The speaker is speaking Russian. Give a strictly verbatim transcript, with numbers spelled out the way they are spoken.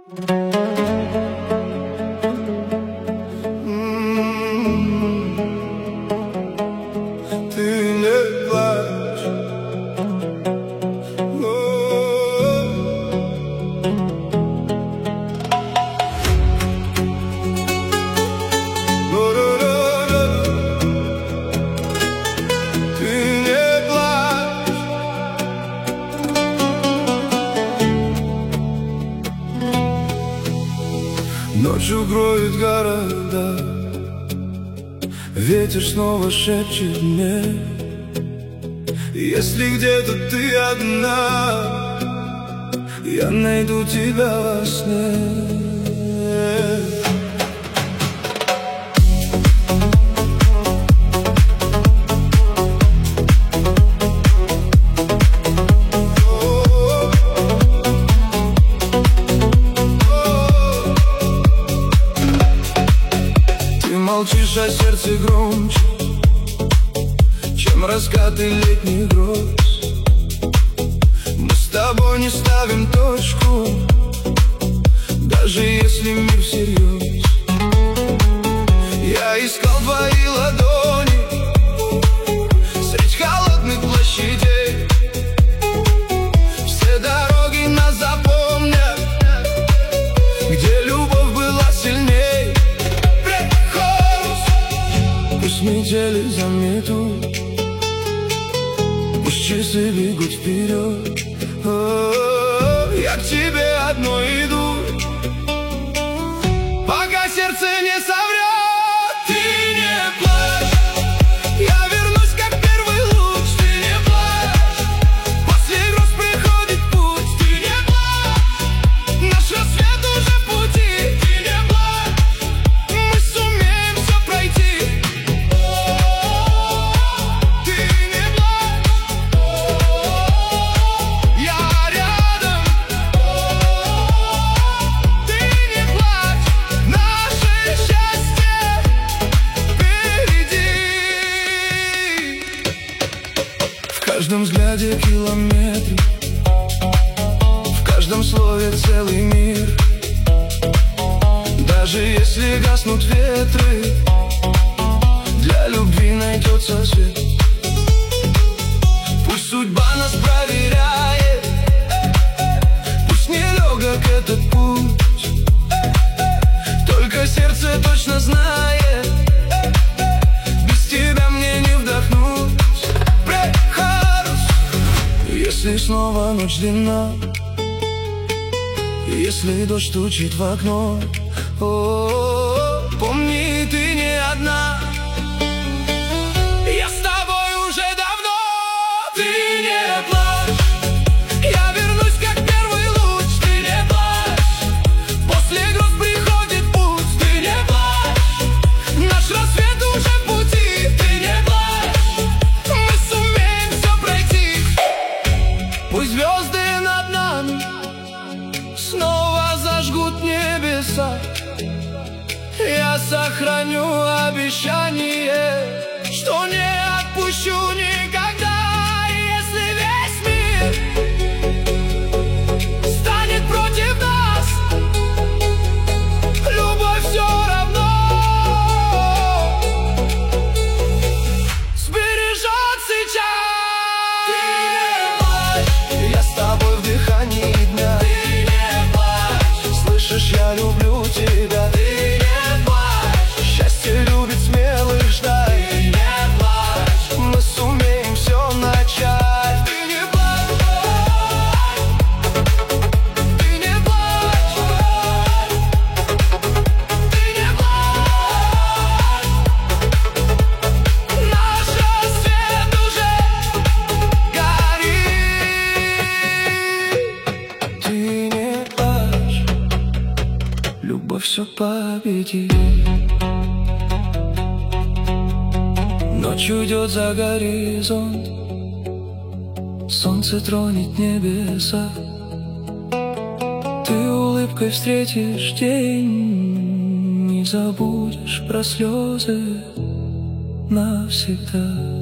Ночью кроет города, ветер снова шепчет мне: если где-то ты одна, я найду тебя во сне. Молчишь, а сердце громче, чем раскаты летних гроз. Мы с тобой не ставим точку, даже если мир всерьез. Я искал твои ладони средь холодных площадей. Все дороги нас запомнят, где любовь была сильней. Пусть метели заметут, пусть часы бегут вперед. О-о-о, я к тебе одной иду, пока сердце не соврет. Ты не плачь, я вернусь, как первый луч. Ты не плачь, после гроз приходит путь. Ты не плачь, наш рассвет уже в пути. Ты не плачь, мы сумеем все пройти. В каждом взгляде километры, в каждом слове целый мир. Даже если гаснут ветры, для любви найдется свет. Пусть судьба нас проверяет, пусть нелегок этот путь, только сердце точно знает, без тебя мне не вдохнуть. Если снова ночь длинна, если дождь стучит в окно, о-о-о, помни, ты не одна. Я с тобой уже давно. Ты не плачь, я вернусь, как первый луч. Ты не плачь, после гроз приходит путь. Ты не плачь, наш рассвет уже в пути. Ты не плачь, мы сумеем все пройти. Пусть звезды над нами снова зажгут небеса, я сохраню обещание, что не отпущу никогда. Если весь мир станет против нас, любовь все равно сбережет сейчас. Я с тобой в дыхании дня. Ты не плачь, слышишь, я люблю тебя. Ты не плачь, счастье любит смелых ждать. Ты не плачь, мы сумеем все начать. Ты не плачь, ты не плачь, ты не плачь, наш рассвет уже горит. Ты не плачь, любовь все победит. Ночь уйдет за горизонт, солнце тронет небеса. Ты улыбкой встретишь день, не забудешь про слезы навсегда.